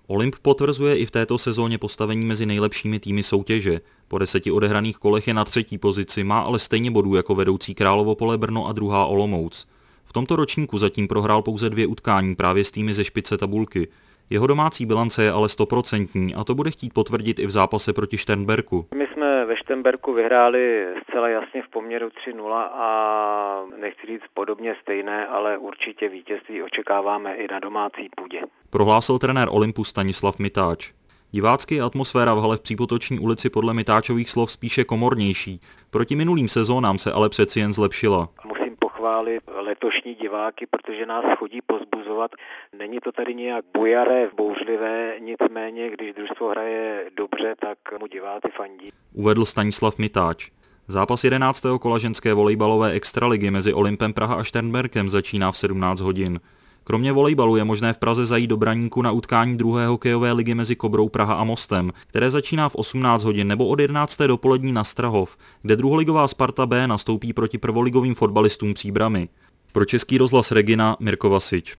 Olymp potvrzuje i v této sezóně postavení mezi nejlepšími týmy soutěže. Po 10 odehraných kolech je na 3. pozici, má ale stejně bodů jako vedoucí Královo Pole Brno a druhá Olomouc. V tomto ročníku zatím prohrál pouze 2 utkání právě s týmy ze špice tabulky. Jeho domácí bilance je ale 100% a to bude chtít potvrdit i v zápase proti Šternberku. My jsme ve Šternberku vyhráli zcela jasně v poměru 3-0 a nechci říct podobně stejné, ale určitě vítězství očekáváme i na domácí půdě. Prohlásil trenér Olympu Stanislav Mitáč. Divácky je atmosféra v hale v Přípotoční ulici podle Mitáčových slov spíše komornější. Proti minulým sezónám se ale přeci jen zlepšila. Musím pochválit letošní diváky, protože nás chodí pozbuzovat. Není to tady nějak bujaré, bouřlivé, nicméně když družstvo hraje dobře, tak mu diváci fandí. Uvedl Stanislav Mitáč. Zápas 11. kola ženské volejbalové extraligy mezi Olympem Praha a Šternberkem začíná v 17 hodin. Kromě volejbalu je možné v Praze zajít do Braníku na utkání druhé hokejové ligy mezi Kobrou Praha a Mostem, které začíná v 18 hodin, nebo od 11. dopolední na Strahov, kde druholigová Sparta B nastoupí proti prvoligovým fotbalistům Příbrami. Pro Český rozhlas Regina Mirko Vasič.